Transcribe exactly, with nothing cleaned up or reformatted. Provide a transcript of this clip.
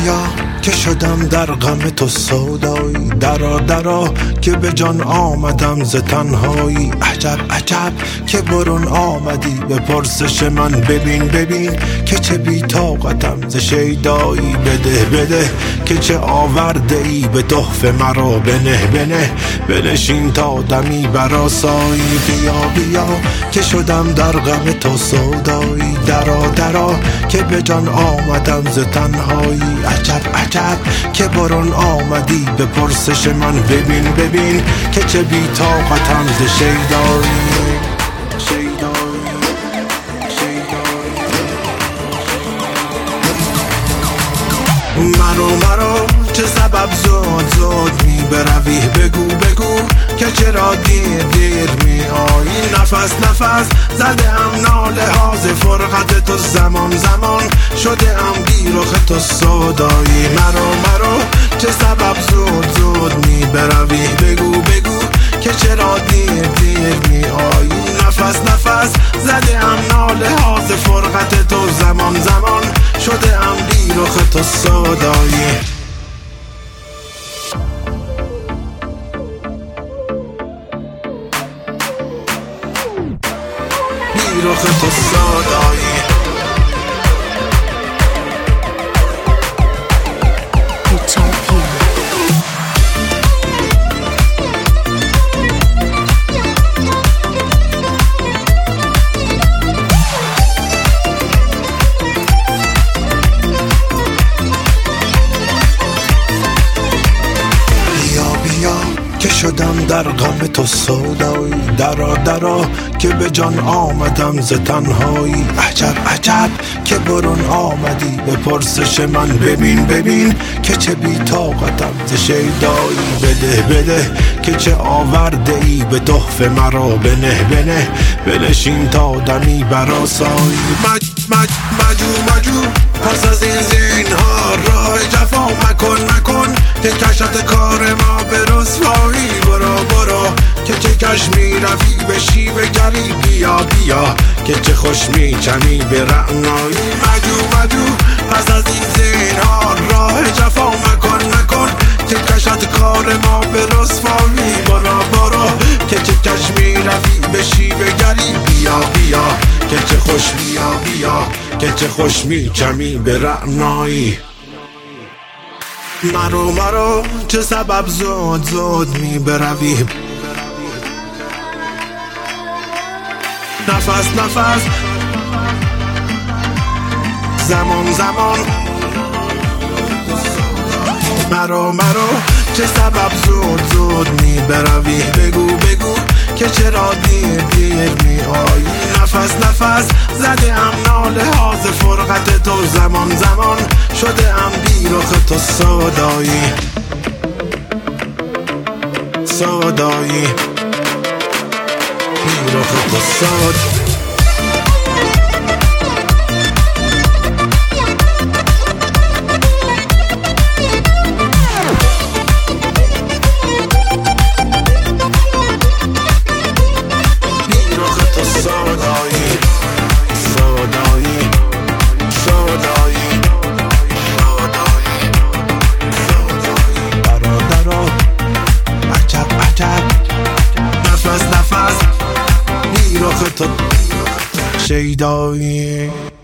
بیا که شدم در غم تو سودایی، درا درا که به جان آمدم ز تنهایی. عجب عجب که برون آمدی به پرسش من، ببین ببین که چه بی طاقتم ز شیدایی. بده بده که چه آورده ای به تحفه مرا، بنه بنه بنشین تا دمی برآسایی. بیا بیا که شدم در غم تو سودایی، درا درا که به جان آمدم ز تنهایی. عجب عجب که برون آمدی به پرسش من، ببین ببین که چه بی طاقتم ز شیدایی. مرو مرو چه سبب زود زود می بروی، بگو بگو که چرا دیر دیر می آیی. نفس نفس زده ام ناله ها ز فرقت تو، زمان زمان شده ام بی رخ تو سودایی. مرو مرو چه سبب زود زود می بروی، بگو بگو که چرا دیر دیر می آیی. نفس نفس زده ام ناله ها ز فرقت تو، زمان زمان شده ام بی رخ تو سودایی. بی رخ تو سودایی. که شدم در غم تو سودایی، درا درا که به جان آمدم ز تنهایی. عجب عجب که برون آمدی به پرسش من، ببین ببین که چه بی طاقتم ز شیدایی. بده بده که چه آورده ای به تحفه مرا، بنه بنه بنشین تا دمی برآسایی. مج مج مجو مجو پس از این زینهار راه جفا مکن مکن که کشت کار ما به رسوایی. برو برو که چه کش می روی به شیوه گری، بیا بیا که چه خوش می چمی به رعنایی. مجو مجو پس از این زینهار راه جفا مکن مکن که کشت کار ما به رسوایی. برو برو که چه کش می روی به شیوه گری، بیا بیا که چه خوش بیا بیا که چه خوش می چمی به رعنایی. مرو مرو چه سبب زود زود می بروی، نفس نفس زمان زمان. مرو مرو چه سبب زود زود می بروی، بگو بگو که چرا دیر دیر می آیی. نفس نفس زده ام ناله ها ز فرقت تو، زمان زمان شده ام بی رخ تو سودایی. سودایی بی رخ تو سودایی. نفس نفس بی رخ تو شیدایی.